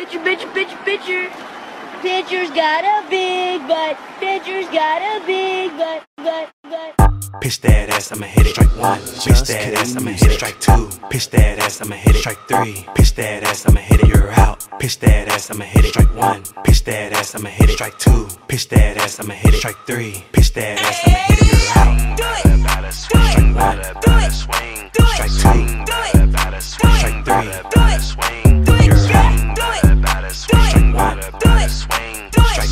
Pitcher's got a big butt. Pitcher's got a big butt. Pitch that ass, I'ma hit it. Strike one. Pitch that ass, I'ma hit it. Strike two. Pitch that ass, I'ma hit it. Strike three. Pitch that ass, I'ma hit it. You're out. Pitch that ass, I'ma hit it. Strike one. Pitch that ass, I'ma hit it. Strike two. Pitch that ass, I'ma hit it. Strike three. Pitch that ass, I'ma hit it. You're out. Strike one. Strike two. Strike three. You're out. Strike one. Strike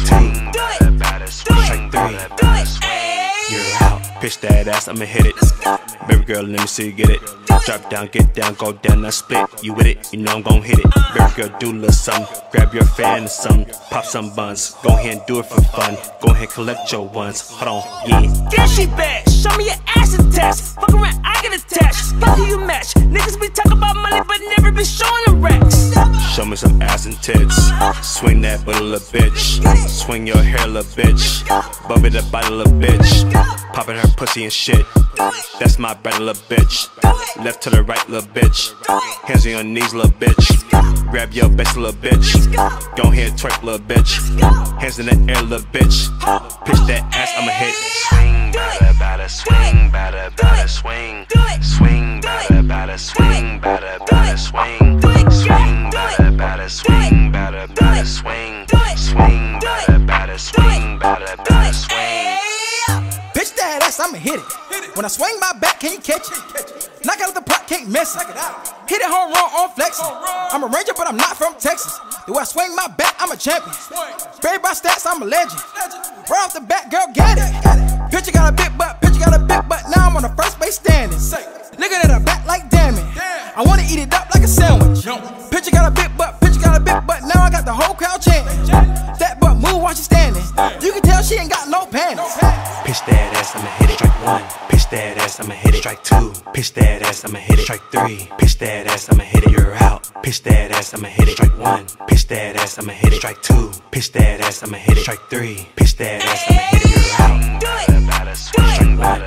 two. Strike three. You're out. Pitch that ass, I'ma hit it. Baby girl, let me see you get it. Drop down, get down, go down, now split. You with it, you know I'm gon' hit it. Baby girl, do a little something. Grab your fan or something. Pop some buns. Go ahead and do it for fun. Go ahead, collect your ones. Hold on, yeah. Get she bad. Show me your ass attached. Fuck around, I get attached. Fuck who you match. Niggas be talking about money, but never be showing the racks. Show me some ass and tits. Swing that booty, little bitch. Swing your hair, little bitch. Bubble the body, little bitch. Popping her pussy and shit. That's my brother, little bitch. Left to the right, little bitch. Hands on your knees, little bitch. Grab your best, little bitch. Go ahead, twerk, little bitch. Hands in the air, little bitch. Pitch that ass, I'ma hit. Swing, batter, swing, batter, swing. Swing, batter, swing, batter, swing. Swing, batter, swing, batter, swing. Swing, batter, swing, batter, swing. Pitch that ass, I'ma hit it. When I swing my back, can you catch it? Knock out the pot, can't miss it. Hit it home run on flexing. I'm a ranger, but I'm not from Texas. The way I swing my back, I'm a champion. Sprayed by stats, I'm a legend. Right off the bat, girl, get it. Pitcher got a big butt, now I'm on the first base standing. Looking at her back like damn it. I wanna eat it up like a sandwich. Pitcher got a big butt, now I got the whole crowd chanting. That butt move while she standing. You can tell she ain't got no panties. Pitch that ass, I'ma hit it. Strike one. Pitch that ass, I'ma hit it. Strike two. Pitch that ass, I'ma hit it. Strike three. Pitch that ass, I'ma hit it. You're out. Pitch that ass, I'ma hit it. Strike one. Pitch that ass, I'ma hit it. Strike two. Pitch that ass, I'ma hit it. Strike three. Pitch that ass, I'ma hit it. You're out. Strike one.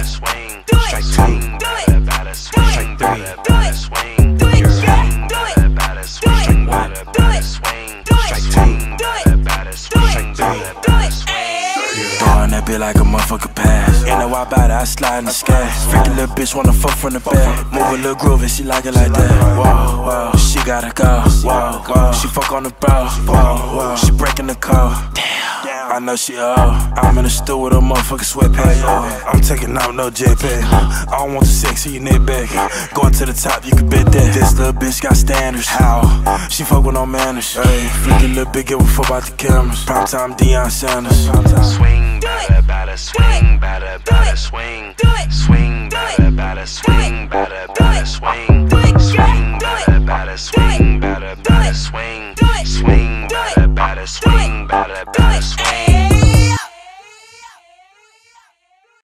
Strike two. Strike three. You're out. Strike one. Strike two. Strike three. Throwing that bitch like a motherfucker pass. Ain't no why about it, I slide in the sky. Freaky little bitch wanna fuck from the back. Move a little groovy, she like it like that. Whoa, whoa, she gotta go. Whoa, whoa, she fuck on the bro. Whoa, whoa, she breaking the code. Damn, I know she I'm in the stool with a motherfucking sweatpants. I'm taking out no jetpack. I don't want the sex, you nip back. Going to the top, you can bet that. This little bitch got standards. How? She fuck with no manners. Hey, freaky little bitch, give a fuck about the cameras. Prime time Deion Sanders. Swing, batter, swing, batter, swing. Swing, batter, swing, batter, swing. Swing, batter, swing, batter, swing. Swing, batter, swing, batter, swing.